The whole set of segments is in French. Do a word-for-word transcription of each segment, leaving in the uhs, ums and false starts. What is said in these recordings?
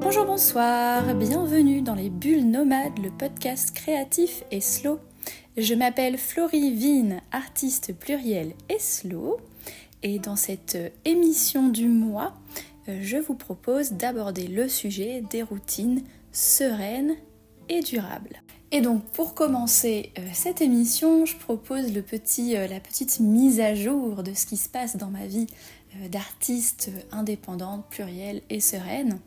Bonjour, bonsoir, bienvenue dans les Bulles Nomades, le podcast créatif et slow. Je m'appelle Florie Vine, artiste pluriel et slow, et dans cette émission du mois, je vous propose d'aborder le sujet des routines sereines et durables. Et donc pour commencer euh, cette émission, je propose le petit, euh, la petite mise à jour de ce qui se passe dans ma vie euh, d'artiste indépendante, plurielle et sereine.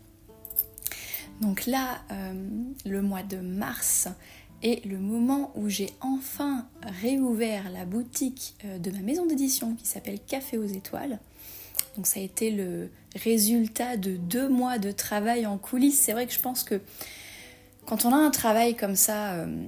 Donc là, euh, le mois de mars est le moment où j'ai enfin réouvert la boutique euh, de ma maison d'édition qui s'appelle Café aux Étoiles. Donc ça a été le résultat de deux mois de travail en coulisses. C'est vrai que je pense que quand on a un travail comme ça, euh,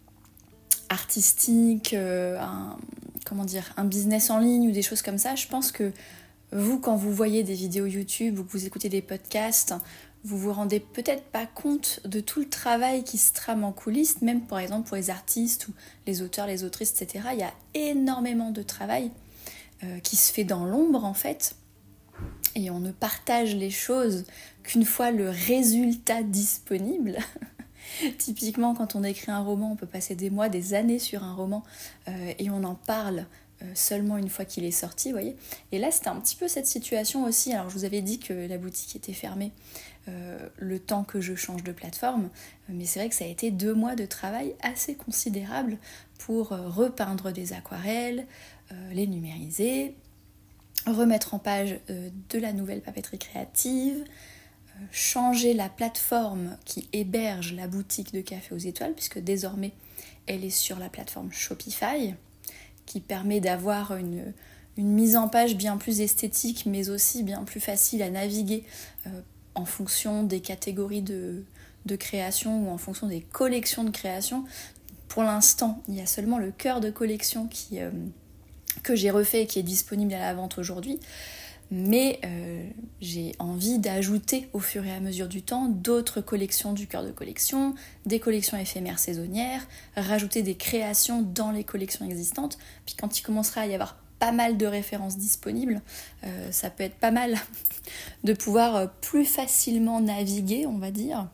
artistique, euh, un, comment dire, un business en ligne ou des choses comme ça, je pense que vous, quand vous voyez des vidéos YouTube ou que vous écoutez des podcasts, vous vous rendez peut-être pas compte de tout le travail qui se trame en coulisses, même par exemple pour les artistes ou les auteurs, les autrices, et cetera. Il y a énormément de travail euh, qui se fait dans l'ombre en fait, et on ne partage les choses qu'une fois le résultat disponible. Typiquement, quand on écrit un roman, on peut passer des mois, des années sur un roman euh, et on en parle euh, seulement une fois qu'il est sorti, vous voyez. Et là, c'était un petit peu cette situation aussi. Alors, je vous avais dit que la boutique était fermée euh, le temps que je change de plateforme, mais c'est vrai que ça a été deux mois de travail assez considérable pour euh, repeindre des aquarelles, euh, les numériser, remettre en page euh, de la nouvelle papeterie créative, changer la plateforme qui héberge la boutique de Café aux Étoiles, puisque désormais elle est sur la plateforme Shopify, qui permet d'avoir une, une mise en page bien plus esthétique, mais aussi bien plus facile à naviguer euh, en fonction des catégories de, de création ou en fonction des collections de création. Pour l'instant, il y a seulement le cœur de collection qui, euh, que j'ai refait et qui est disponible à la vente aujourd'hui. Mais euh, j'ai envie d'ajouter au fur et à mesure du temps d'autres collections du cœur de collection, des collections éphémères saisonnières, rajouter des créations dans les collections existantes. Puis quand il commencera à y avoir pas mal de références disponibles, euh, ça peut être pas mal de pouvoir plus facilement naviguer, on va dire,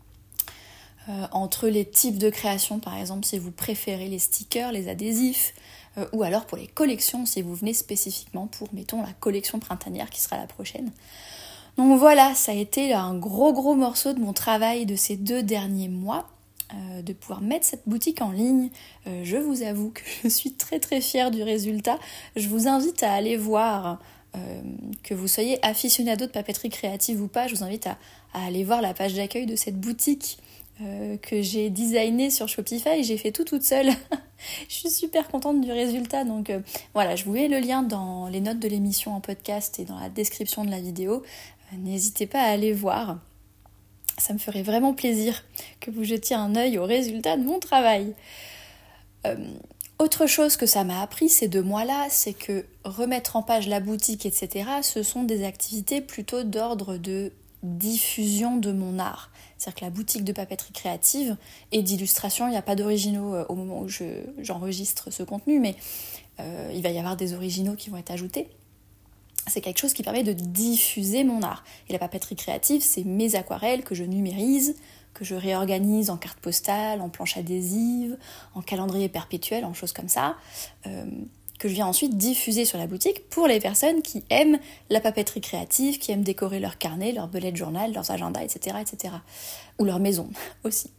euh, entre les types de créations, par exemple si vous préférez les stickers, les adhésifs, Euh, ou alors pour les collections, si vous venez spécifiquement pour, mettons, la collection printanière qui sera la prochaine. Donc voilà, ça a été un gros gros morceau de mon travail de ces deux derniers mois, euh, de pouvoir mettre cette boutique en ligne. Euh, je vous avoue que je suis très très fière du résultat. Je vous invite à aller voir, euh, que vous soyez aficionado de papeterie créative ou pas, je vous invite à, à aller voir la page d'accueil de cette boutique Euh, que j'ai designé sur Shopify. J'ai fait tout toute seule. Je suis super contente du résultat. Donc euh, voilà, je vous mets le lien dans les notes de l'émission en podcast et dans la description de la vidéo. Euh, n'hésitez pas à aller voir. Ça me ferait vraiment plaisir que vous jetiez un œil au résultat de mon travail. Euh, autre chose que ça m'a appris ces deux mois-là, c'est que remettre en page la boutique, et cetera, ce sont des activités plutôt d'ordre de diffusion de mon art. C'est-à-dire que la boutique de papeterie créative et d'illustration, il n'y a pas d'originaux au moment où je, j'enregistre ce contenu, mais euh, il va y avoir des originaux qui vont être ajoutés. C'est quelque chose qui permet de diffuser mon art. Et la papeterie créative, c'est mes aquarelles que je numérise, que je réorganise en cartes postales, en planches adhésives, en calendrier perpétuel, en choses comme ça, euh, que je viens ensuite diffuser sur la boutique pour les personnes qui aiment la papeterie créative, qui aiment décorer leurs carnets, leurs bullet journal, leurs agendas, et cetera, et cetera. Ou leur maison aussi.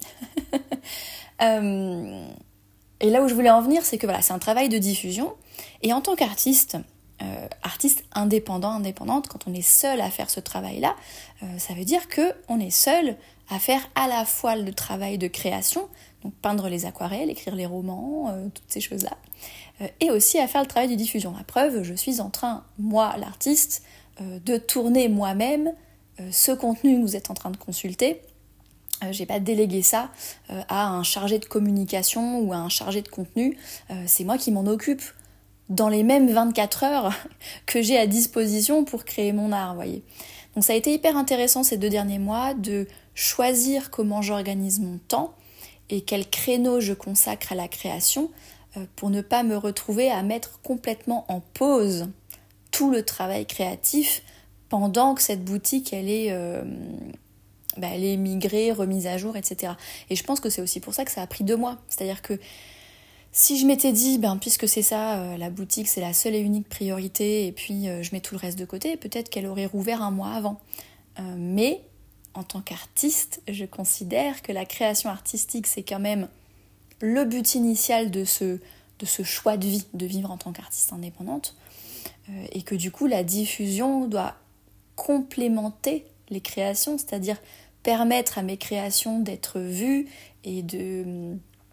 euh, et là où je voulais en venir, c'est que voilà, c'est un travail de diffusion. Et en tant qu'artiste, euh, artiste indépendant, indépendante, quand on est seul à faire ce travail-là, euh, ça veut dire qu'on est seul à faire à la fois le travail de création, donc peindre les aquarelles, écrire les romans, euh, toutes ces choses-là, euh, et aussi à faire le travail de diffusion. La preuve, je suis en train, moi l'artiste, euh, de tourner moi-même euh, ce contenu que vous êtes en train de consulter. Euh, j'ai pas délégué ça euh, à un chargé de communication ou à un chargé de contenu, euh, c'est moi qui m'en occupe dans les mêmes vingt-quatre heures que j'ai à disposition pour créer mon art, vous voyez. Donc ça a été hyper intéressant ces deux derniers mois de choisir comment j'organise mon temps et quel créneau je consacre à la création euh, pour ne pas me retrouver à mettre complètement en pause tout le travail créatif pendant que cette boutique elle est, euh, bah, elle est migrée, remise à jour, et cetera. Et je pense que c'est aussi pour ça que ça a pris deux mois. C'est-à-dire que si je m'étais dit, ben, puisque c'est ça, euh, la boutique c'est la seule et unique priorité, et puis euh, je mets tout le reste de côté, peut-être qu'elle aurait rouvert un mois avant. Euh, mais en tant qu'artiste, je considère que la création artistique c'est quand même le but initial de ce, de ce choix de vie, de vivre en tant qu'artiste indépendante, euh, et que du coup la diffusion doit complémenter les créations, c'est-à-dire permettre à mes créations d'être vues et de,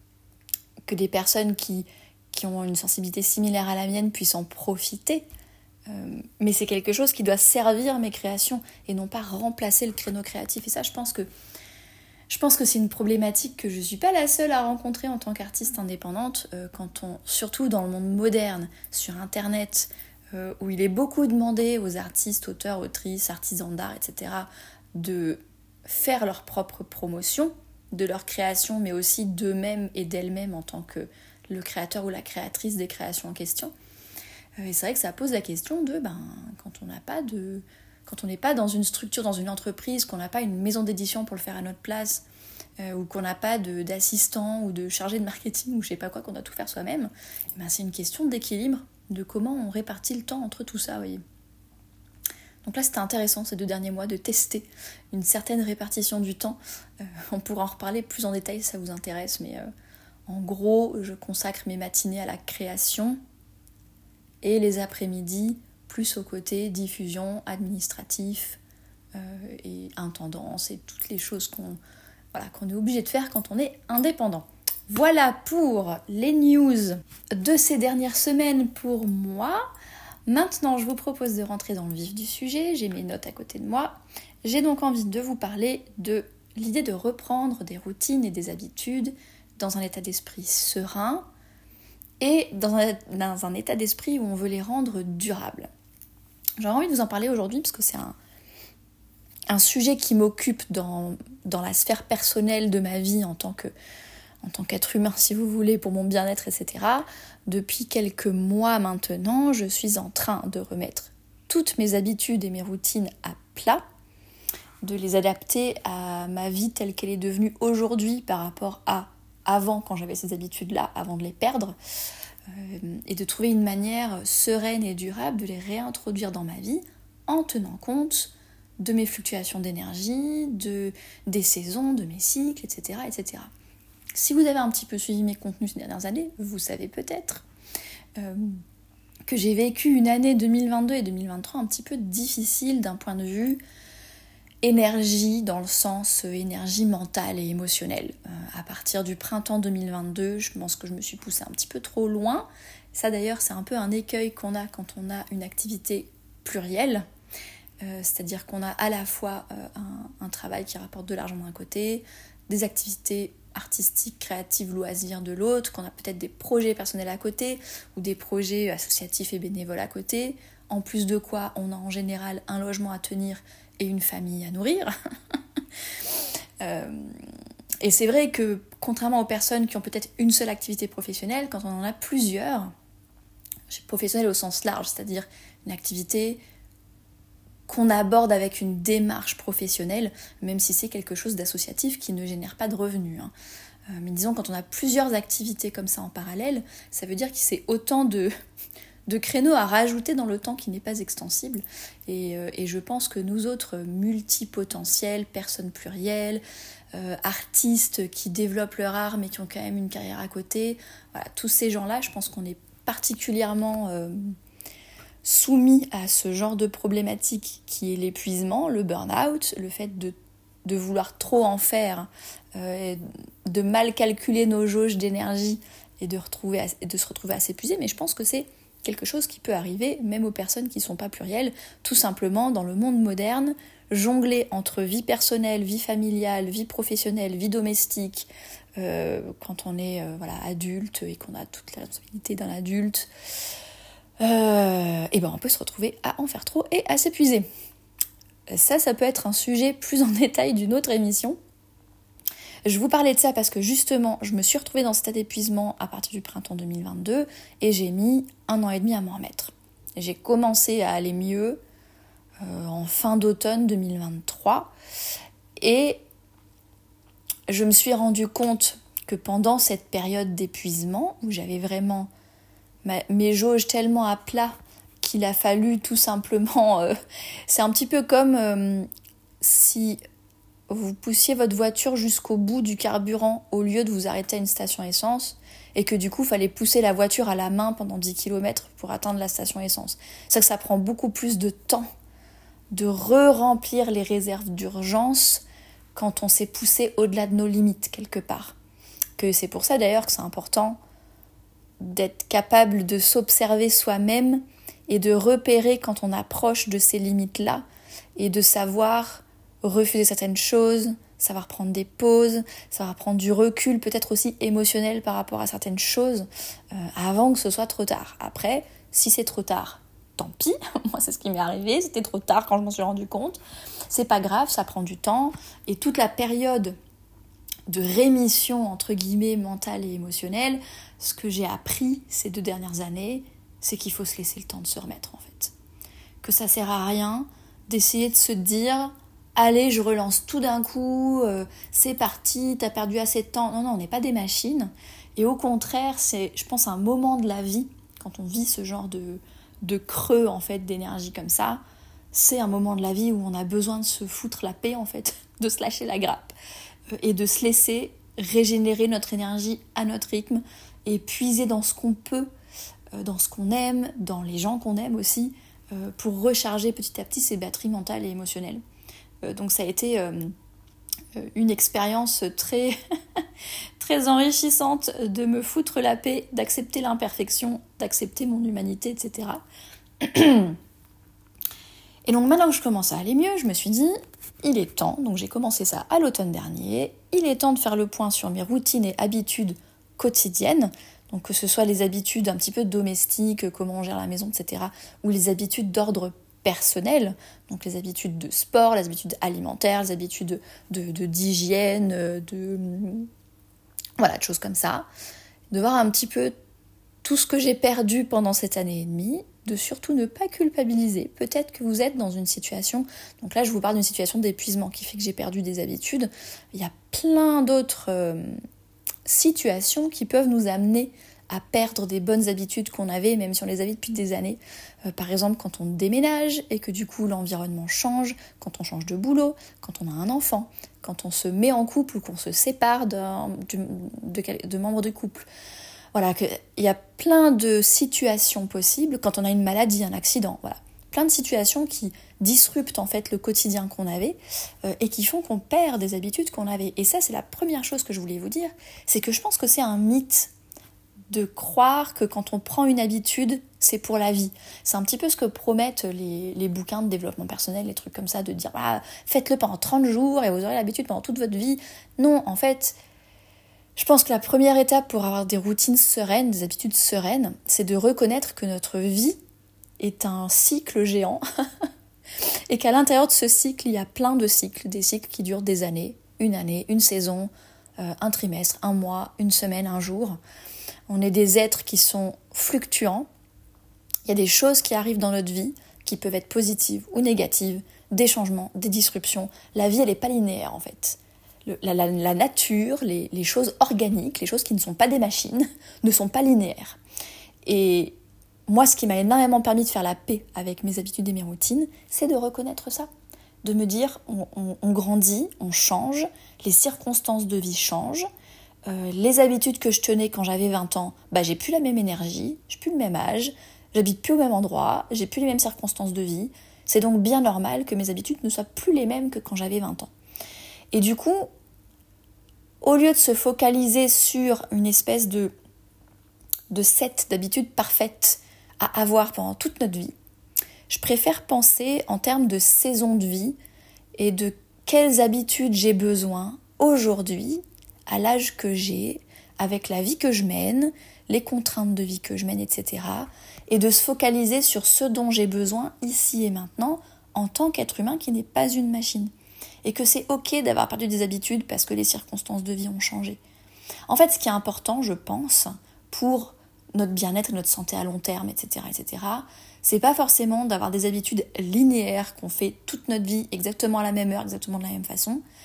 que des personnes qui, qui ont une sensibilité similaire à la mienne puissent en profiter. Euh, mais c'est quelque chose qui doit servir mes créations et non pas remplacer le créneau créatif. Et ça, je pense que Je pense que c'est une problématique que je ne suis pas la seule à rencontrer en tant qu'artiste indépendante, euh, quand on, surtout dans le monde moderne, sur Internet, euh, où il est beaucoup demandé aux artistes, auteurs, autrices, artisans d'art, et cetera, de faire leur propre promotion de leur création, mais aussi d'eux-mêmes et d'elles-mêmes en tant que le créateur ou la créatrice des créations en question. Euh, et c'est vrai que ça pose la question de, ben, quand on n'a pas de... Quand on n'est pas dans une structure, dans une entreprise, qu'on n'a pas une maison d'édition pour le faire à notre place, euh, ou qu'on n'a pas de, d'assistant ou de chargé de marketing ou je sais pas quoi, qu'on doit tout faire soi-même, et ben c'est une question d'équilibre, de comment on répartit le temps entre tout ça, vous voyez. Donc là, c'était intéressant ces deux derniers mois de tester une certaine répartition du temps. Euh, on pourra en reparler plus en détail si ça vous intéresse, mais euh, en gros, je consacre mes matinées à la création et les après-midi plus au côté diffusion, administratif euh, et intendance et toutes les choses qu'on, voilà, qu'on est obligé de faire quand on est indépendant. Voilà pour les news de ces dernières semaines pour moi. Maintenant, je vous propose de rentrer dans le vif du sujet. J'ai mes notes à côté de moi. J'ai donc envie de vous parler de l'idée de reprendre des routines et des habitudes dans un état d'esprit serein et dans un, dans un état d'esprit où on veut les rendre durables. J'ai envie de vous en parler aujourd'hui parce que c'est un, un sujet qui m'occupe dans, dans la sphère personnelle de ma vie en tant que, en tant qu'être humain, si vous voulez, pour mon bien-être, et cetera. Depuis quelques mois maintenant, je suis en train de remettre toutes mes habitudes et mes routines à plat, de les adapter à ma vie telle qu'elle est devenue aujourd'hui par rapport à avant, quand j'avais ces habitudes-là, avant de les perdre. Euh, et de trouver une manière sereine et durable de les réintroduire dans ma vie en tenant compte de mes fluctuations d'énergie, de, des saisons, de mes cycles, et cetera, et cetera. Si vous avez un petit peu suivi mes contenus ces dernières années, vous savez peut-être euh, que j'ai vécu une année deux mille vingt-deux et deux mille vingt-trois un petit peu difficile d'un point de vue énergie, dans le sens euh, énergie mentale et émotionnelle. Euh, à partir du printemps deux mille vingt-deux, je pense que je me suis poussée un petit peu trop loin. Ça d'ailleurs, c'est un peu un écueil qu'on a quand on a une activité plurielle. Euh, c'est-à-dire qu'on a à la fois euh, un, un travail qui rapporte de l'argent d'un côté, des activités artistiques, créatives, loisirs de l'autre, qu'on a peut-être des projets personnels à côté, ou des projets associatifs et bénévoles à côté. En plus de quoi, on a en général un logement à tenir et une famille à nourrir. euh, et c'est vrai que, contrairement aux personnes qui ont peut-être une seule activité professionnelle, quand on en a plusieurs, professionnelle au sens large, c'est-à-dire une activité qu'on aborde avec une démarche professionnelle, même si c'est quelque chose d'associatif qui ne génère pas de revenus. Hein. Euh, mais disons, quand on a plusieurs activités comme ça en parallèle, ça veut dire que c'est autant de... de créneaux à rajouter dans le temps qui n'est pas extensible. Et, euh, et je pense que nous autres multipotentiels, personnes plurielles, euh, artistes qui développent leur art mais qui ont quand même une carrière à côté, voilà, tous ces gens-là, je pense qu'on est particulièrement euh, soumis à ce genre de problématique qui est l'épuisement, le burn-out, le fait de, de vouloir trop en faire, euh, de mal calculer nos jauges d'énergie et de, retrouver, de se retrouver à s'épuiser. Mais je pense que c'est quelque chose qui peut arriver même aux personnes qui ne sont pas plurielles, tout simplement dans le monde moderne, jongler entre vie personnelle, vie familiale, vie professionnelle, vie domestique, euh, quand on est euh, voilà, adulte et qu'on a toutes les responsabilités d'un adulte, euh, et ben on peut se retrouver à en faire trop et à s'épuiser. Ça, ça peut être un sujet plus en détail d'une autre émission. Je vous parlais de ça parce que justement, je me suis retrouvée dans cet état d'épuisement à partir du printemps deux mille vingt-deux et j'ai mis un an et demi à m'en remettre. J'ai commencé à aller mieux euh, en fin d'automne deux mille vingt-trois Et je me suis rendu compte que pendant cette période d'épuisement, où j'avais vraiment ma, mes jauges tellement à plat qu'il a fallu tout simplement... Euh, c'est un petit peu comme euh, si vous poussiez votre voiture jusqu'au bout du carburant au lieu de vous arrêter à une station essence et que du coup, il fallait pousser la voiture à la main pendant dix kilomètres pour atteindre la station essence. C'est que ça prend beaucoup plus de temps de re-remplir les réserves d'urgence quand on s'est poussé au-delà de nos limites quelque part. Que c'est pour ça d'ailleurs que c'est important d'être capable de s'observer soi-même et de repérer quand on approche de ces limites-là et de savoir refuser certaines choses, savoir prendre des pauses, savoir prendre du recul, peut-être aussi émotionnel par rapport à certaines choses, euh, avant que ce soit trop tard. Après, si c'est trop tard, tant pis, moi c'est ce qui m'est arrivé, c'était trop tard quand je m'en suis rendu compte, c'est pas grave, ça prend du temps, et toute la période de rémission, entre guillemets, mentale et émotionnelle, ce que j'ai appris ces deux dernières années, c'est qu'il faut se laisser le temps de se remettre en fait. Que ça sert à rien d'essayer de se dire « Allez, je relance tout d'un coup, euh, c'est parti, t'as perdu assez de temps. » Non, non, on n'est pas des machines. Et au contraire, c'est, je pense, un moment de la vie, quand on vit ce genre de, de creux en fait, d'énergie comme ça, c'est un moment de la vie où on a besoin de se foutre la paix, en fait, de se lâcher la grappe euh, et de se laisser régénérer notre énergie à notre rythme et puiser dans ce qu'on peut, euh, dans ce qu'on aime, dans les gens qu'on aime aussi, euh, pour recharger petit à petit ses batteries mentales et émotionnelles. Donc ça a été euh, une expérience très, très enrichissante de me foutre la paix, d'accepter l'imperfection, d'accepter mon humanité, et cetera. Et donc maintenant que je commence à aller mieux, je me suis dit, il est temps, donc j'ai commencé ça à l'automne dernier, il est temps de faire le point sur mes routines et habitudes quotidiennes, donc que ce soit les habitudes un petit peu domestiques, comment on gère la maison, et cetera, ou les habitudes d'ordre personnelles, donc les habitudes de sport, les habitudes alimentaires, les habitudes de, de, d'hygiène, de, voilà, de choses comme ça, de voir un petit peu tout ce que j'ai perdu pendant cette année et demie, de surtout ne pas culpabiliser. Peut-être que vous êtes dans une situation, donc là je vous parle d'une situation d'épuisement qui fait que j'ai perdu des habitudes, il y a plein d'autres euh, situations qui peuvent nous amener à perdre des bonnes habitudes qu'on avait, même si on les avait depuis des années. Euh, par exemple, quand on déménage et que du coup l'environnement change, quand on change de boulot, quand on a un enfant, quand on se met en couple ou qu'on se sépare d'un, de, de, de membres du couple. Voilà, il y a plein de situations possibles, quand on a une maladie, un accident, voilà. Plein de situations qui disruptent en fait le quotidien qu'on avait euh, et qui font qu'on perd des habitudes qu'on avait. Et ça, c'est la première chose que je voulais vous dire, c'est que je pense que c'est un mythe de croire que quand on prend une habitude, c'est pour la vie. C'est un petit peu ce que promettent les, les bouquins de développement personnel, les trucs comme ça, de dire ah, faites-le pendant trente jours et vous aurez l'habitude pendant toute votre vie. Non, en fait, je pense que la première étape pour avoir des routines sereines, des habitudes sereines, c'est de reconnaître que notre vie est un cycle géant et qu'à l'intérieur de ce cycle, il y a plein de cycles, des cycles qui durent des années, une année, une saison, euh, un trimestre, un mois, une semaine, un jour. On est des êtres qui sont fluctuants. Il y a des choses qui arrivent dans notre vie qui peuvent être positives ou négatives, des changements, des disruptions. La vie, elle n'est pas linéaire en fait. Le, la, la, la nature, les, les choses organiques, les choses qui ne sont pas des machines, ne sont pas linéaires. Et moi, ce qui m'a énormément permis de faire la paix avec mes habitudes et mes routines, c'est de reconnaître ça. De me dire, on, on, on grandit, on change, les circonstances de vie changent. Euh, les habitudes que je tenais quand j'avais vingt ans, bah, j'ai plus la même énergie, j'ai plus le même âge, j'habite plus au même endroit, j'ai plus les mêmes circonstances de vie. C'est donc bien normal que mes habitudes ne soient plus les mêmes que quand j'avais vingt ans. Et du coup, au lieu de se focaliser sur une espèce de, de set d'habitudes parfaites à avoir pendant toute notre vie, je préfère penser en termes de saison de vie et de quelles habitudes j'ai besoin aujourd'hui, à l'âge que j'ai, avec la vie que je mène, les contraintes de vie que je mène, et cetera. Et de se focaliser sur ce dont j'ai besoin ici et maintenant en tant qu'être humain qui n'est pas une machine. Et que c'est ok d'avoir perdu des habitudes parce que les circonstances de vie ont changé. En fait, ce qui est important, je pense, pour notre bien-être et notre santé à long terme, et cetera, et cetera, c'est pas forcément d'avoir des habitudes linéaires qu'on fait toute notre vie exactement à la même heure, exactement de la même façon,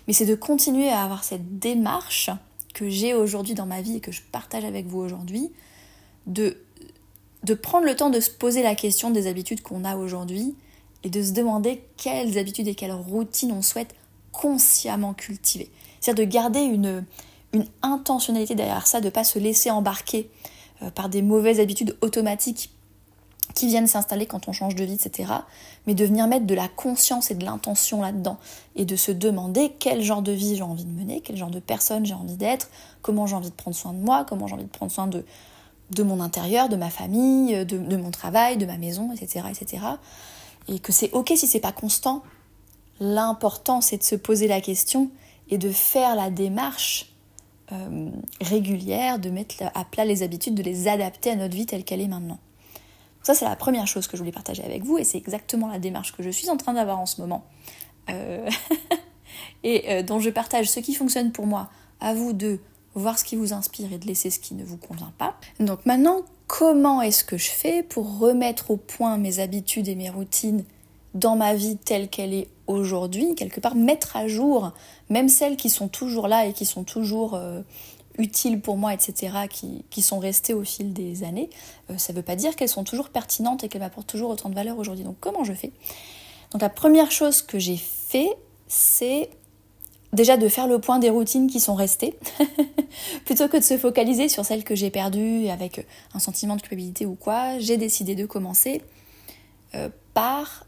Mais c'est de continuer à avoir cette démarche que j'ai aujourd'hui dans ma vie et que je partage avec vous aujourd'hui, de, de prendre le temps de se poser la question des habitudes qu'on a aujourd'hui et de se demander quelles habitudes et quelles routines on souhaite consciemment cultiver. C'est-à-dire de garder une, une intentionnalité derrière ça, de ne pas se laisser embarquer euh, par des mauvaises habitudes automatiques qui viennent s'installer quand on change de vie, et cetera. Mais de venir mettre de la conscience et de l'intention là-dedans et de se demander quel genre de vie j'ai envie de mener, quel genre de personne j'ai envie d'être, comment j'ai envie de prendre soin de moi, comment j'ai envie de prendre soin de, de mon intérieur, de ma famille, de, de mon travail, de ma maison, et cetera, et cetera. Et que c'est ok si c'est pas constant. L'important, c'est de se poser la question et de faire la démarche euh, régulière, de mettre à plat les habitudes, de les adapter à notre vie telle qu'elle est maintenant. Ça, c'est la première chose que je voulais partager avec vous et c'est exactement la démarche que je suis en train d'avoir en ce moment. Euh... et euh, dont je partage ce qui fonctionne pour moi. À vous de voir ce qui vous inspire et de laisser ce qui ne vous convient pas. Donc maintenant, comment est-ce que je fais pour remettre au point mes habitudes et mes routines dans ma vie telle qu'elle est aujourd'hui, quelque part mettre à jour, même celles qui sont toujours là et qui sont toujours... Euh, utiles pour moi, et cetera, qui, qui sont restées au fil des années, euh, ça ne veut pas dire qu'elles sont toujours pertinentes et qu'elles m'apportent toujours autant de valeur aujourd'hui. Donc comment je fais ? Donc la première chose que j'ai fait, c'est déjà de faire le point des routines qui sont restées, plutôt que de se focaliser sur celles que j'ai perdues avec un sentiment de culpabilité ou quoi. J'ai décidé de commencer euh, par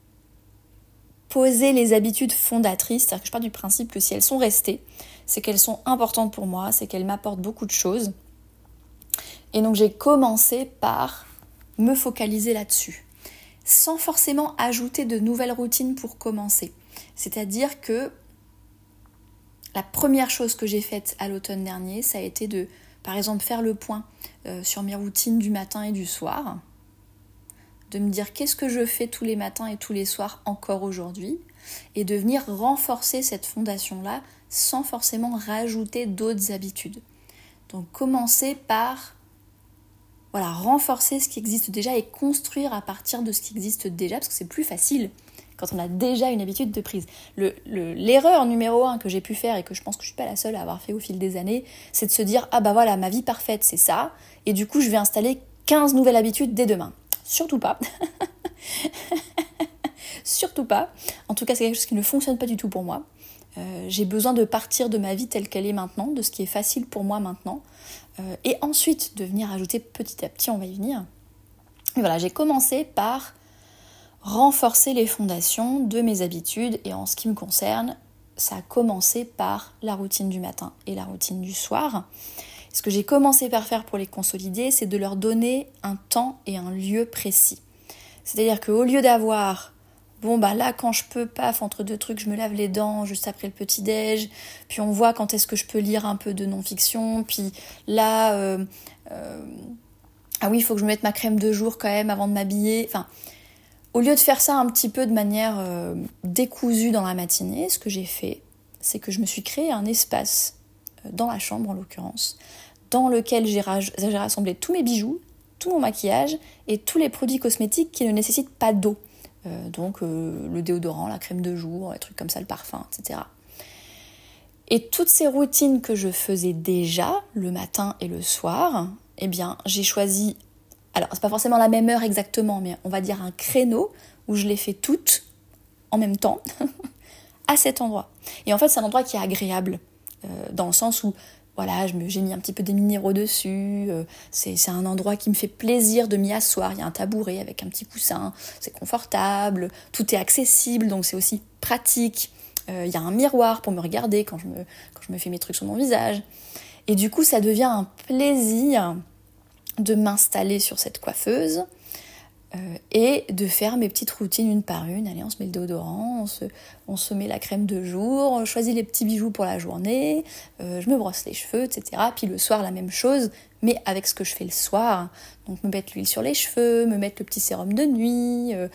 poser les habitudes fondatrices, c'est-à-dire que je pars du principe que si elles sont restées, c'est qu'elles sont importantes pour moi, c'est qu'elles m'apportent beaucoup de choses. Et donc j'ai commencé par me focaliser là-dessus, sans forcément ajouter de nouvelles routines pour commencer. C'est-à-dire que la première chose que j'ai faite à l'automne dernier, ça a été de, par exemple, faire le point euh, sur mes routines du matin et du soir, de me dire qu'est-ce que je fais tous les matins et tous les soirs encore aujourd'hui, et de venir renforcer cette fondation-là sans forcément rajouter d'autres habitudes. Donc commencer par voilà, renforcer ce qui existe déjà et construire à partir de ce qui existe déjà, parce que c'est plus facile quand on a déjà une habitude de prise. Le, le, l'erreur numéro un que j'ai pu faire, et que je pense que je suis pas la seule à avoir fait au fil des années, c'est de se dire « Ah bah voilà, ma vie parfaite c'est ça, et du coup je vais installer quinze nouvelles habitudes dès demain ». Surtout pas. Surtout pas. En tout cas, c'est quelque chose qui ne fonctionne pas du tout pour moi. Euh, j'ai besoin de partir de ma vie telle qu'elle est maintenant, de ce qui est facile pour moi maintenant, euh, et ensuite de venir ajouter petit à petit, on va y venir. Et voilà, j'ai commencé par renforcer les fondations de mes habitudes, et en ce qui me concerne, ça a commencé par la routine du matin et la routine du soir. Ce que j'ai commencé par faire pour les consolider, c'est de leur donner un temps et un lieu précis. C'est-à-dire qu'au lieu d'avoir, bon bah là quand je peux, paf, entre deux trucs, je me lave les dents juste après le petit-déj, puis on voit quand est-ce que je peux lire un peu de non-fiction, puis là, euh, euh, ah oui, il faut que je me mette ma crème de jour quand même avant de m'habiller. Enfin, au lieu de faire ça un petit peu de manière euh, décousue dans la matinée, ce que j'ai fait, c'est que je me suis créé un espace dans la chambre en l'occurrence, dans lequel j'ai, raj- j'ai rassemblé tous mes bijoux, tout mon maquillage et tous les produits cosmétiques qui ne nécessitent pas d'eau. Euh, donc euh, le déodorant, la crème de jour, les trucs comme ça, le parfum, et cetera. Et toutes ces routines que je faisais déjà, le matin et le soir, eh bien j'ai choisi, alors c'est pas forcément la même heure exactement, mais on va dire un créneau où je les fais toutes en même temps, à cet endroit. Et en fait c'est un endroit qui est agréable, euh, dans le sens où voilà, je me, j'ai mis un petit peu des minéraux dessus, euh, c'est, c'est un endroit qui me fait plaisir de m'y asseoir, il y a un tabouret avec un petit coussin, c'est confortable, tout est accessible, donc c'est aussi pratique, euh, il y a un miroir pour me regarder quand je me, quand je me fais mes trucs sur mon visage, et du coup ça devient un plaisir de m'installer sur cette coiffeuse, Euh, et de faire mes petites routines une par une. Allez, on se met le déodorant, on se, on se met la crème de jour, on choisit les petits bijoux pour la journée, euh, je me brosse les cheveux, et cetera. Puis le soir, la même chose, mais avec ce que je fais le soir. Donc me mettre l'huile sur les cheveux, me mettre le petit sérum de nuit, euh,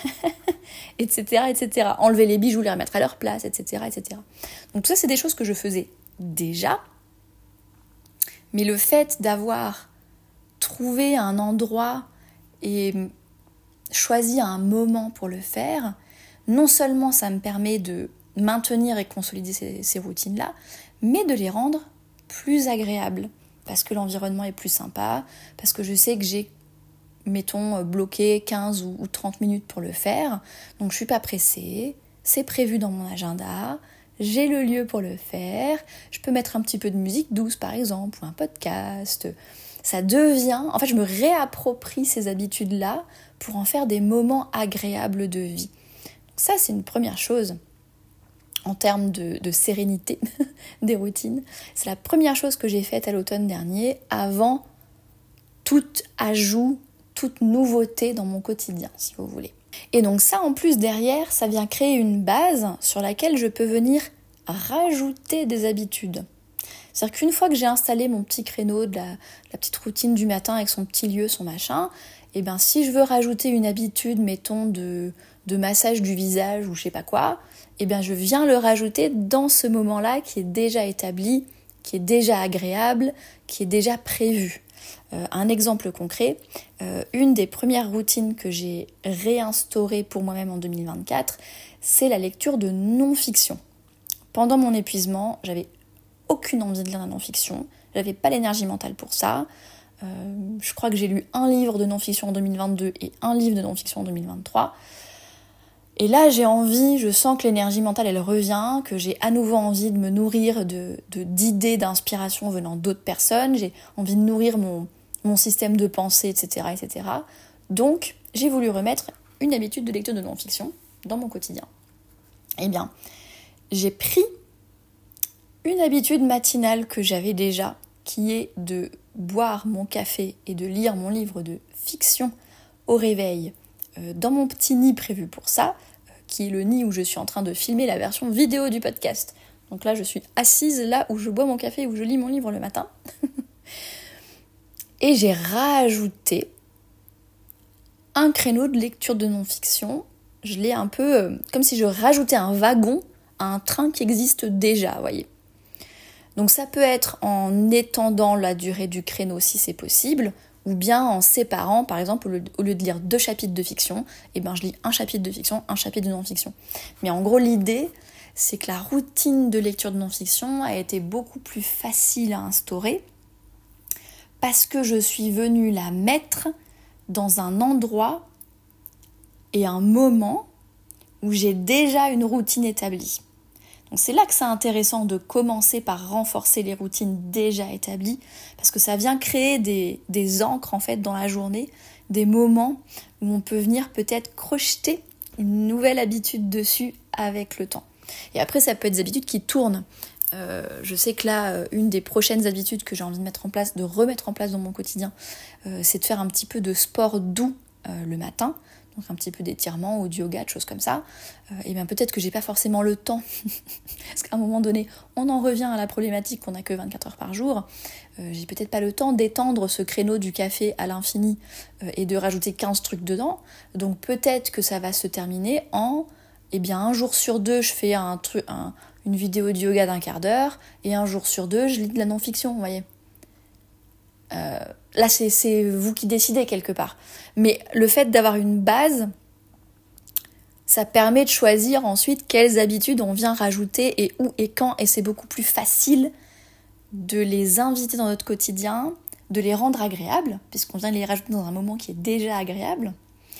et cetera, et cetera. Enlever les bijoux, les remettre à leur place, et cetera, et cetera. Donc tout ça, c'est des choses que je faisais déjà. Mais le fait d'avoir trouvé un endroit et choisi un moment pour le faire, non seulement ça me permet de maintenir et consolider ces, ces routines-là, mais de les rendre plus agréables, parce que l'environnement est plus sympa, parce que je sais que j'ai, mettons, bloqué quinze ou trente minutes pour le faire, donc je suis pas pressée, c'est prévu dans mon agenda, j'ai le lieu pour le faire, je peux mettre un petit peu de musique douce par exemple, ou un podcast. Ça devient, en fait je me réapproprie ces habitudes-là pour en faire des moments agréables de vie. Donc ça c'est une première chose en termes de, de sérénité des routines. C'est la première chose que j'ai faite à l'automne dernier avant tout ajout, toute nouveauté dans mon quotidien, si vous voulez. Et donc ça, en plus, derrière, ça vient créer une base sur laquelle je peux venir rajouter des habitudes. C'est-à-dire qu'une fois que j'ai installé mon petit créneau de la, la petite routine du matin avec son petit lieu, son machin, et bien si je veux rajouter une habitude, mettons, de, de massage du visage ou je sais pas quoi, et bien je viens le rajouter dans ce moment-là qui est déjà établi, qui est déjà agréable, qui est déjà prévu. Euh, un exemple concret, euh, une des premières routines que j'ai réinstaurées pour moi-même en deux mille vingt-quatre, c'est la lecture de non-fiction. Pendant mon épuisement, j'avais aucune envie de lire la non-fiction, j'avais pas l'énergie mentale pour ça. Euh, je crois que j'ai lu un livre de non-fiction en deux mille vingt-deux et un livre de non-fiction en deux mille vingt-trois. Et là, j'ai envie, je sens que l'énergie mentale, elle revient, que j'ai à nouveau envie de me nourrir de, de, d'idées, d'inspiration venant d'autres personnes. J'ai envie de nourrir mon, mon système de pensée, et cetera, et cetera. Donc, j'ai voulu remettre une habitude de lecture de non-fiction dans mon quotidien. Eh bien, j'ai pris une habitude matinale que j'avais déjà, qui est de boire mon café et de lire mon livre de fiction au réveil, euh, dans mon petit nid prévu pour ça, euh, qui est le nid où je suis en train de filmer la version vidéo du podcast. Donc là, je suis assise là où je bois mon café et où je lis mon livre le matin. Et j'ai rajouté un créneau de lecture de non-fiction. Je l'ai un peu euh, comme si je rajoutais un wagon à un train qui existe déjà, vous voyez. Donc ça peut être en étendant la durée du créneau si c'est possible, ou bien en séparant, par exemple, au lieu de, au lieu de lire deux chapitres de fiction, eh ben je lis un chapitre de fiction, un chapitre de non-fiction. Mais en gros, l'idée, c'est que la routine de lecture de non-fiction a été beaucoup plus facile à instaurer parce que je suis venue la mettre dans un endroit et un moment où j'ai déjà une routine établie. Donc c'est là que c'est intéressant de commencer par renforcer les routines déjà établies, parce que ça vient créer des, des ancres en fait dans la journée, des moments où on peut venir peut-être crocheter une nouvelle habitude dessus avec le temps. Et après ça peut être des habitudes qui tournent. Euh, je sais que là, une des prochaines habitudes que j'ai envie de mettre en place, de remettre en place dans mon quotidien, euh, c'est de faire un petit peu de sport doux euh, le matin. Donc un petit peu d'étirement ou du yoga, de choses comme ça. Euh, et bien peut-être que j'ai pas forcément le temps, parce qu'à un moment donné, on en revient à la problématique qu'on n'a que vingt-quatre heures par jour. Euh, j'ai peut-être pas le temps d'étendre ce créneau du café à l'infini euh, et de rajouter quinze trucs dedans. Donc peut-être que ça va se terminer en, eh bien un jour sur deux, je fais un truc, un, une vidéo de yoga d'un quart d'heure, et un jour sur deux, je lis de la non-fiction, vous voyez. Euh, là, c'est, c'est vous qui décidez quelque part. Mais le fait d'avoir une base, ça permet de choisir ensuite quelles habitudes on vient rajouter et où et quand. Et c'est beaucoup plus facile de les inviter dans notre quotidien, de les rendre agréables, puisqu'on vient les rajouter dans un moment qui est déjà agréable.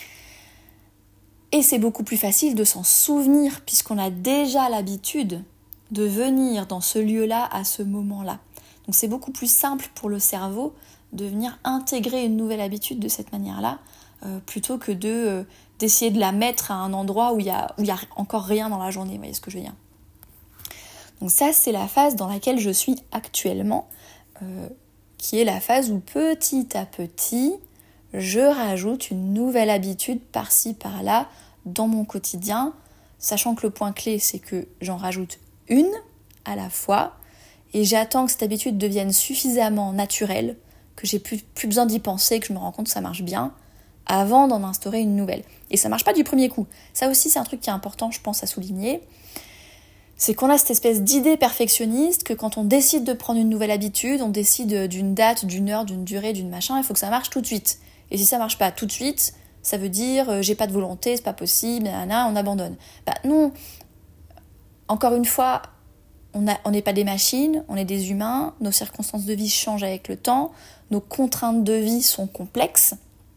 Et c'est beaucoup plus facile de s'en souvenir, puisqu'on a déjà l'habitude de venir dans ce lieu-là à ce moment-là. Donc c'est beaucoup plus simple pour le cerveau de venir intégrer une nouvelle habitude de cette manière-là, euh, plutôt que de, euh, d'essayer de la mettre à un endroit où il y a, où il y a encore rien dans la journée, vous voyez ce que je veux dire. Donc ça, c'est la phase dans laquelle je suis actuellement, euh, qui est la phase où petit à petit, je rajoute une nouvelle habitude par-ci, par-là, dans mon quotidien, sachant que le point clé, c'est que j'en rajoute une à la fois, et j'attends que cette habitude devienne suffisamment naturelle, que j'ai plus, plus besoin d'y penser, que je me rends compte que ça marche bien, avant d'en instaurer une nouvelle. Et ça marche pas du premier coup. Ça aussi, c'est un truc qui est important, je pense, à souligner. C'est qu'on a cette espèce d'idée perfectionniste que quand on décide de prendre une nouvelle habitude, on décide d'une date, d'une heure, d'une durée, d'une machin, il faut que ça marche tout de suite. Et si ça marche pas tout de suite, ça veut dire euh, j'ai pas de volonté, c'est pas possible, nanana, on abandonne. Bah non, encore une fois, on a, on n'est pas des machines, on est des humains, nos circonstances de vie changent avec le temps, nos contraintes de vie sont complexes.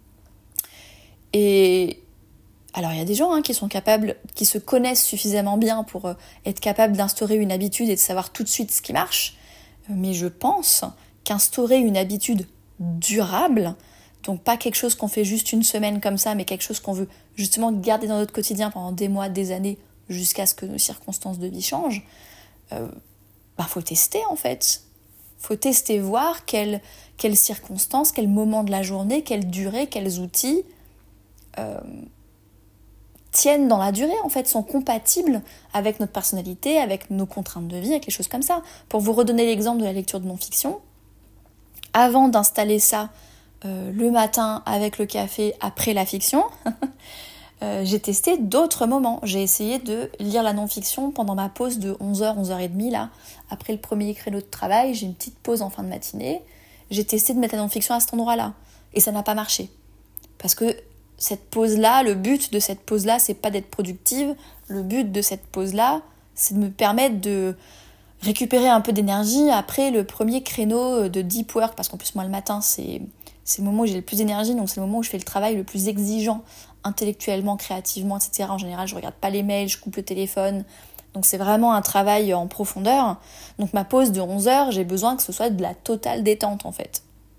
Et alors il y a des gens hein, qui sont capables, qui se connaissent suffisamment bien pour euh, être capables d'instaurer une habitude et de savoir tout de suite ce qui marche. Mais je pense qu'instaurer une habitude durable, donc pas quelque chose qu'on fait juste une semaine comme ça, mais quelque chose qu'on veut justement garder dans notre quotidien pendant des mois, des années, jusqu'à ce que nos circonstances de vie changent, euh, bah faut tester en fait. Faut tester, voir quelles, quelles circonstances, quels moments de la journée, quelle durée, quels outils euh, tiennent dans la durée, en fait, sont compatibles avec notre personnalité, avec nos contraintes de vie, avec les choses comme ça. Pour vous redonner l'exemple de la lecture de non-fiction, avant d'installer ça euh, le matin avec le café après la fiction, euh, j'ai testé d'autres moments. J'ai essayé de lire la non-fiction pendant ma pause de onze heures, onze heures trente, là. Après le premier créneau de travail, j'ai une petite pause en fin de matinée. J'ai testé de mettre la non-fiction à cet endroit-là. Et ça n'a pas marché. Parce que cette pause-là, le but de cette pause-là, c'est pas d'être productive. Le but de cette pause-là, c'est de me permettre de récupérer un peu d'énergie après le premier créneau de deep work. Parce qu'en plus, moi, le matin, c'est, c'est le moment où j'ai le plus d'énergie. Donc, c'est le moment où je fais le travail le plus exigeant, intellectuellement, créativement, et cetera. En général, je regarde pas les mails, je coupe le téléphone. Donc, c'est vraiment un travail en profondeur. Donc, ma pause de onze heures, j'ai besoin que ce soit de la totale détente, en fait.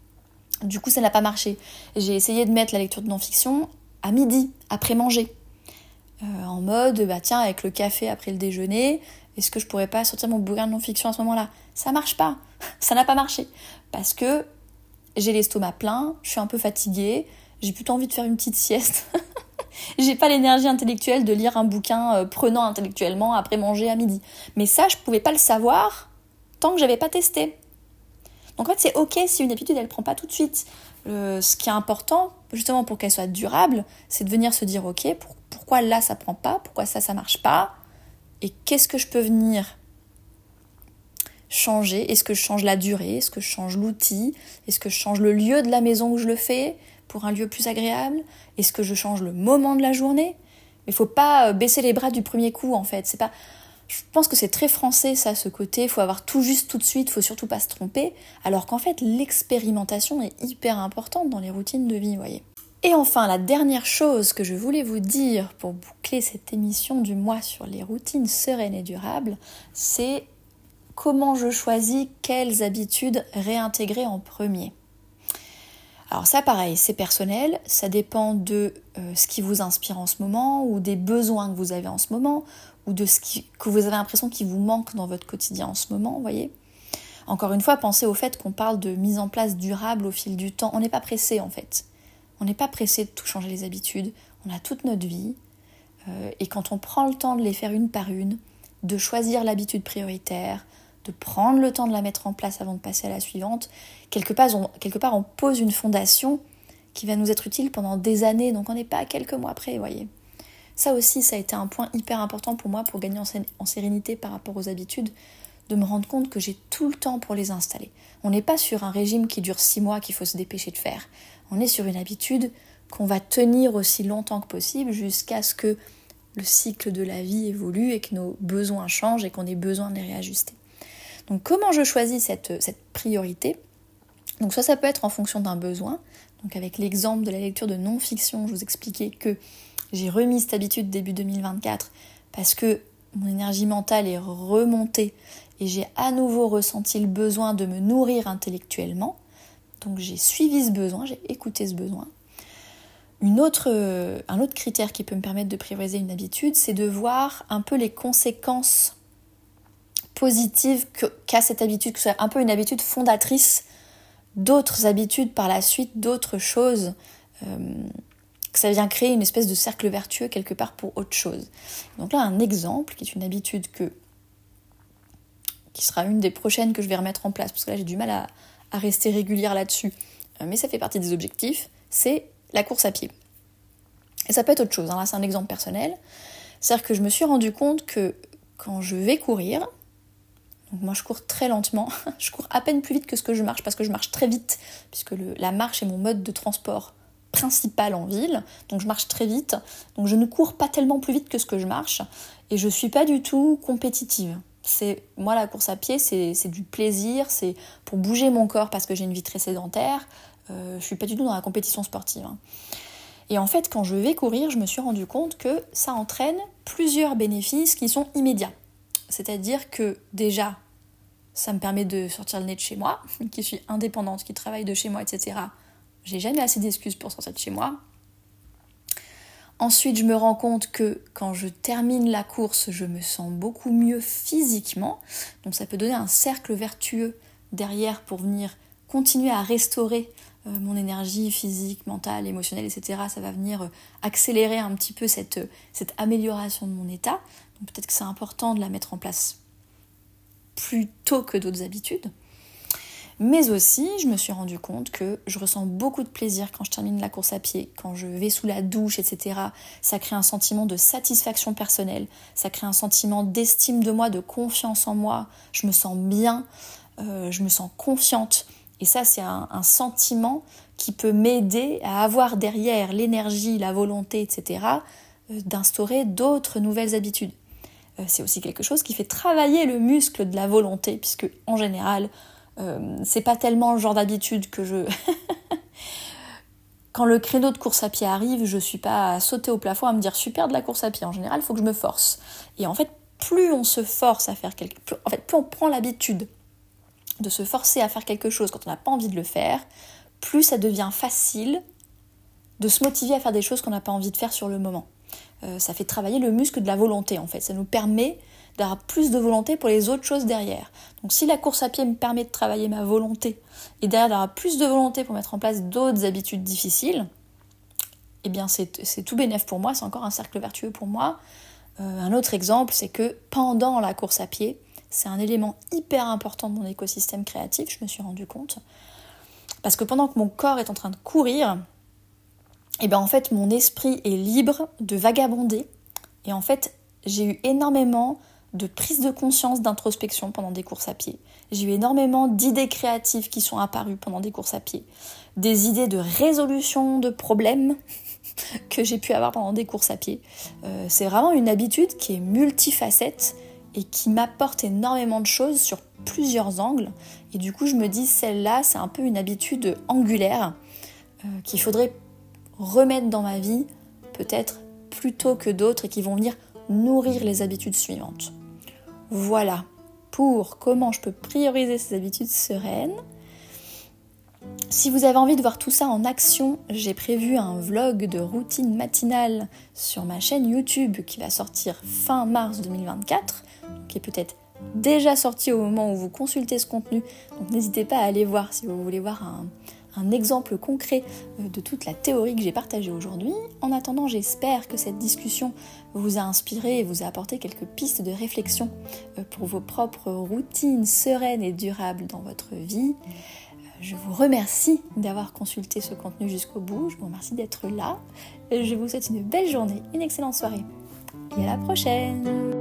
Du coup, ça n'a pas marché. J'ai essayé de mettre la lecture de non-fiction à midi, après manger. Euh, en mode, bah tiens, avec le café après le déjeuner, est-ce que je pourrais pas sortir mon bouquin de non-fiction à ce moment-là ? Ça marche pas. Ça n'a pas marché. Parce que j'ai l'estomac plein, je suis un peu fatiguée, j'ai plutôt envie de faire une petite sieste. J'ai pas l'énergie intellectuelle de lire un bouquin euh, prenant intellectuellement après manger à midi. Mais ça, je pouvais pas le savoir tant que j'avais pas testé. Donc en fait, c'est ok si une habitude, elle prend pas tout de suite. Euh, ce qui est important, justement pour qu'elle soit durable, c'est de venir se dire ok, pour, pourquoi là ça prend pas, pourquoi ça ça marche pas, et qu'est-ce que je peux venir changer. Est-ce que je change la durée, est-ce que je change l'outil, est-ce que je change le lieu de la maison où je le fais pour un lieu plus agréable, est-ce que je change le moment de la journée. Mais il faut pas baisser les bras du premier coup en fait. C'est pas... Je pense que c'est très français ça, ce côté, il faut avoir tout juste tout de suite, il faut surtout pas se tromper, alors qu'en fait l'expérimentation est hyper importante dans les routines de vie, vous voyez. Et enfin, la dernière chose que je voulais vous dire pour boucler cette émission du mois sur les routines sereines et durables, c'est comment je choisis quelles habitudes réintégrer en premier. Alors ça pareil, c'est personnel, ça dépend de euh, ce qui vous inspire en ce moment, ou des besoins que vous avez en ce moment, ou de ce qui, que vous avez l'impression qu'il vous manque dans votre quotidien en ce moment, vous voyez. Encore une fois, pensez au fait qu'on parle de mise en place durable au fil du temps. On n'est pas pressé en fait. On n'est pas pressé de tout changer les habitudes. On a toute notre vie. Euh, et quand on prend le temps de les faire une par une, de choisir l'habitude prioritaire, de prendre le temps de la mettre en place avant de passer à la suivante, quelque part on, quelque part on pose une fondation qui va nous être utile pendant des années. Donc on n'est pas à quelques mois près, vous voyez. Ça aussi, ça a été un point hyper important pour moi pour gagner en sérénité par rapport aux habitudes, de me rendre compte que j'ai tout le temps pour les installer. On n'est pas sur un régime qui dure six mois qu'il faut se dépêcher de faire. On est sur une habitude qu'on va tenir aussi longtemps que possible jusqu'à ce que le cycle de la vie évolue et que nos besoins changent et qu'on ait besoin de les réajuster. Donc comment je choisis cette, cette priorité ? Donc soit ça peut être en fonction d'un besoin. Donc avec l'exemple de la lecture de non-fiction, je vous expliquais que j'ai remis cette habitude début deux mille vingt-quatre parce que mon énergie mentale est remontée et j'ai à nouveau ressenti le besoin de me nourrir intellectuellement. Donc j'ai suivi ce besoin, j'ai écouté ce besoin. Une autre, un autre critère qui peut me permettre de prioriser une habitude, c'est de voir un peu les conséquences positives que, qu'a cette habitude, que ce soit un peu une habitude fondatrice d'autres habitudes par la suite, d'autres choses, euh, que ça vient créer une espèce de cercle vertueux quelque part pour autre chose. Donc là, un exemple qui est une habitude que, qui sera une des prochaines que je vais remettre en place, parce que là j'ai du mal à, à rester régulière là-dessus, mais ça fait partie des objectifs, c'est la course à pied. Et ça peut être autre chose, hein. Là c'est un exemple personnel, c'est-à-dire que je me suis rendu compte que quand je vais courir, donc moi je cours très lentement, je cours à peine plus vite que ce que je marche, parce que je marche très vite, puisque le, la marche est mon mode de transport principale en ville, donc je marche très vite, donc je ne cours pas tellement plus vite que ce que je marche, et je suis pas du tout compétitive. C'est, moi, la course à pied, c'est, c'est du plaisir, c'est pour bouger mon corps parce que j'ai une vie très sédentaire, euh, je suis pas du tout dans la compétition sportive. Hein. Et en fait, quand je vais courir, je me suis rendu compte que ça entraîne plusieurs bénéfices qui sont immédiats. C'est-à-dire que déjà, ça me permet de sortir le nez de chez moi, qui suis indépendante, qui travaille de chez moi, et cetera. J'ai jamais assez d'excuses pour sortir de chez moi. Ensuite, je me rends compte que quand je termine la course, je me sens beaucoup mieux physiquement. Donc ça peut donner un cercle vertueux derrière pour venir continuer à restaurer euh, mon énergie physique, mentale, émotionnelle, et cetera. Ça va venir euh, accélérer un petit peu cette, cette amélioration de mon état. Donc peut-être que c'est important de la mettre en place plus tôt que d'autres habitudes. Mais aussi, je me suis rendu compte que je ressens beaucoup de plaisir quand je termine la course à pied, quand je vais sous la douche, et cetera. Ça crée un sentiment de satisfaction personnelle, ça crée un sentiment d'estime de moi, de confiance en moi. Je me sens bien, euh, je me sens confiante. Et ça, c'est un, un sentiment qui peut m'aider à avoir derrière l'énergie, la volonté, et cetera, euh, d'instaurer d'autres nouvelles habitudes. Euh, c'est aussi quelque chose qui fait travailler le muscle de la volonté, puisque en général, Euh, c'est pas tellement le genre d'habitude que je... Quand le créneau de course à pied arrive, je suis pas à sauter au plafond à me dire super de la course à pied. En général, il faut que je me force. Et en fait, plus on se force à faire quelque... plus... En fait, plus on prend l'habitude de se forcer à faire quelque chose quand on n'a pas envie de le faire, plus ça devient facile de se motiver à faire des choses qu'on n'a pas envie de faire sur le moment. Euh, ça fait travailler le muscle de la volonté, en fait. Ça nous permet d'avoir plus de volonté pour les autres choses derrière. Donc si la course à pied me permet de travailler ma volonté et derrière d'avoir plus de volonté pour mettre en place d'autres habitudes difficiles, eh bien c'est, c'est tout bénef pour moi, c'est encore un cercle vertueux pour moi. Euh, un autre exemple, c'est que pendant la course à pied, c'est un élément hyper important de mon écosystème créatif, je me suis rendu compte. Parce que pendant que mon corps est en train de courir, eh bien en fait mon esprit est libre de vagabonder. Et en fait, j'ai eu énormément de prise de conscience, d'introspection pendant des courses à pied. J'ai eu énormément d'idées créatives qui sont apparues pendant des courses à pied. Des idées de résolution de problèmes que j'ai pu avoir pendant des courses à pied. Euh, c'est vraiment une habitude qui est multifacette et qui m'apporte énormément de choses sur plusieurs angles. Et du coup, je me dis, celle-là, c'est un peu une habitude angulaire euh, qu'il faudrait remettre dans ma vie, peut-être plus tôt que d'autres, et qui vont venir nourrir les habitudes suivantes. Voilà pour comment je peux prioriser ces habitudes sereines. Si vous avez envie de voir tout ça en action, j'ai prévu un vlog de routine matinale sur ma chaîne YouTube qui va sortir fin mars deux mille vingt-quatre, qui est peut-être déjà sorti au moment où vous consultez ce contenu. Donc n'hésitez pas à aller voir si vous voulez voir un, un exemple concret de toute la théorie que j'ai partagée aujourd'hui. En attendant, j'espère que cette discussion vous a inspiré et vous a apporté quelques pistes de réflexion pour vos propres routines sereines et durables dans votre vie. Je vous remercie d'avoir consulté ce contenu jusqu'au bout. Je vous remercie d'être là. Je vous souhaite une belle journée, une excellente soirée et à la prochaine.